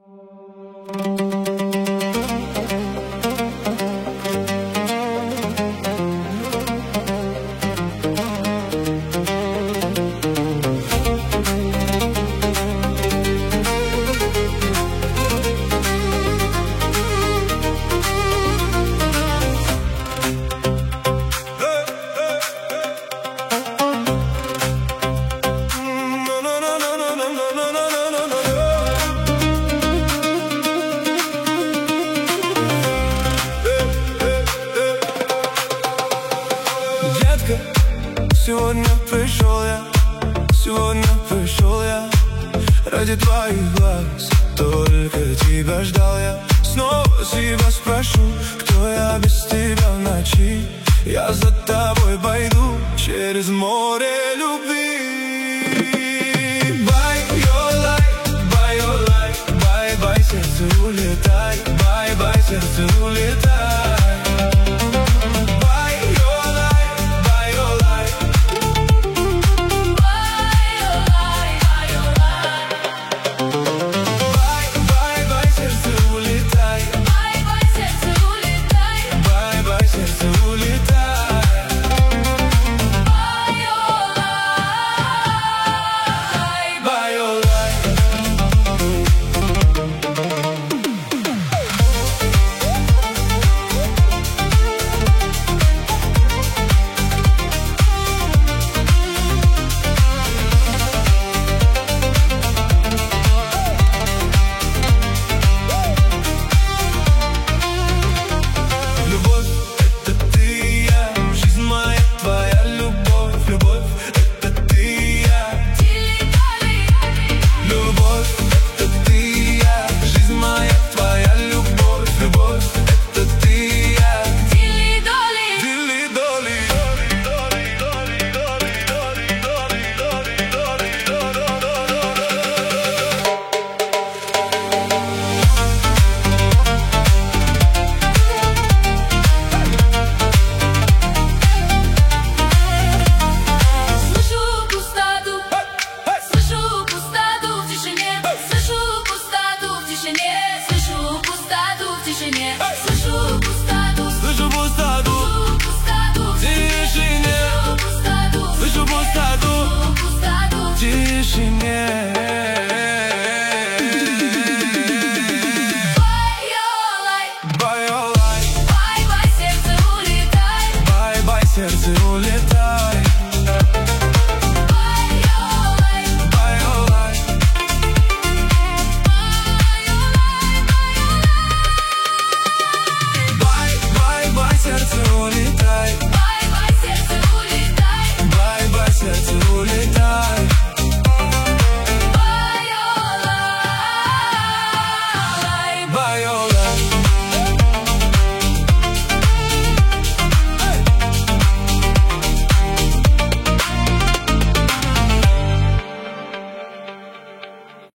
Сегодня пришел я ради твоих глаз, только тебя ждал я. Снова себя спрошу, кто я без тебя в ночи. Я за тобой пойду через море любви. By your light, by your light, bye-bye, сердце улетай, bye-bye, сердце улетай. Слышу пустоту в тишине, слышу пустоту в тишине.